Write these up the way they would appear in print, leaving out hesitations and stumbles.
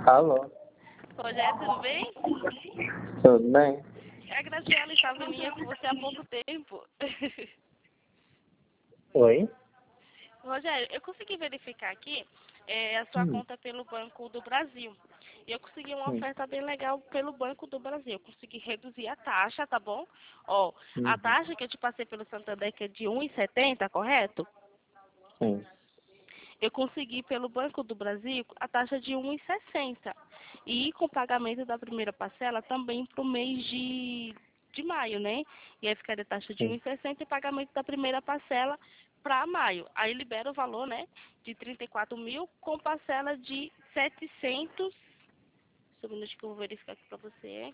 Alô? Rogério, tudo bem? Tudo bem? A Graciela estava em linha com você há pouco tempo. Oi? Rogério, eu consegui verificar aqui a sua conta pelo Banco do Brasil. E eu consegui uma oferta bem legal pelo Banco do Brasil. Eu consegui reduzir a taxa, tá bom? Ó, a taxa que eu te passei pelo Santander que é de 1,70, correto? Sim. Eu consegui pelo Banco do Brasil a taxa de 1,60. E com o pagamento da primeira parcela também para o mês de maio, né? E aí ficaria a taxa de Sim. 1,60 e pagamento da primeira parcela para maio. Aí libera o valor, né, de 34 mil com parcela de 700. Só um minuto que eu vou verificar aqui para você.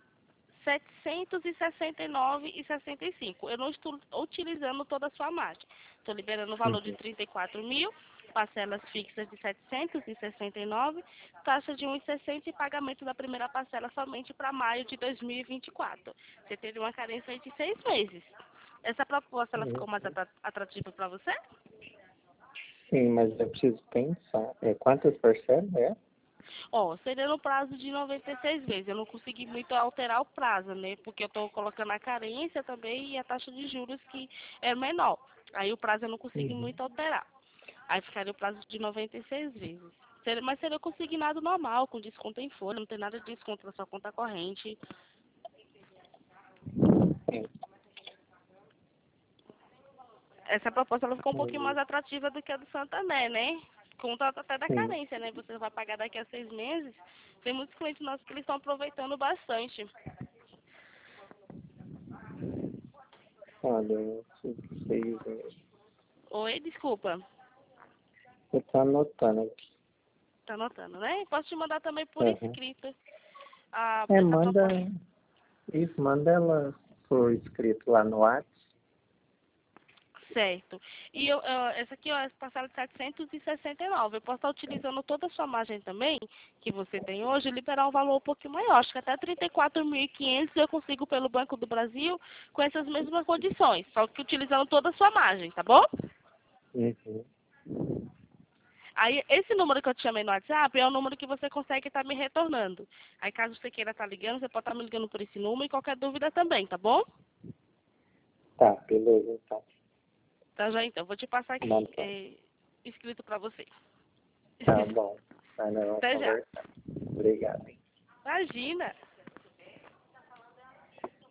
769,65. Eu não estou utilizando toda a sua margem. Estou liberando o valor de 34 mil, parcelas fixas de 769, taxa de 1,60 e pagamento da primeira parcela somente para maio de 2024. Você teve uma carência aí de 6 meses. Essa proposta ela ficou mais atrativa para você? Sim, mas eu preciso pensar. Quantas parcelas é? Ó, seria no prazo de 96 vezes. Eu não consegui muito alterar o prazo, né? Porque eu estou colocando a carência também e a taxa de juros que é menor. Aí o prazo eu não consegui muito alterar. Aí ficaria o prazo de 96 vezes. Mas seria consignado normal, com desconto em folha, não tem nada de desconto na sua conta corrente. Sim. Essa proposta ela ficou um pouquinho mais atrativa do que a do Santander, né? Conta até da Sim. carência, né? Você vai pagar daqui a 6 meses. Tem muitos clientes nossos que eles estão aproveitando bastante. Olha, eu sei ver. Oi, desculpa. Eu tô anotando aqui. Tá anotando, né? Posso te mandar também por Uhum. escrito essa Manda proposta. isso, manda ela por escrito lá no WhatsApp. Certo. E essa aqui, ó, é parcela de 769. Eu posso estar utilizando toda a sua margem também, que você tem hoje, e liberar um valor um pouquinho maior. Acho que até 34.500 eu consigo pelo Banco do Brasil com essas mesmas condições, só que utilizando toda a sua margem, tá bom? Uhum. Aí, esse número que eu te chamei no WhatsApp é o número que você consegue estar me retornando. Aí, caso você queira estar ligando, você pode estar me ligando por esse número e qualquer dúvida também, tá bom? Tá, beleza, então. Tá, já então. Vou te passar aqui Manda. escrito para você. Tá bom. Vai, nós vamos Até já. conversar. Obrigado, hein? Imagina.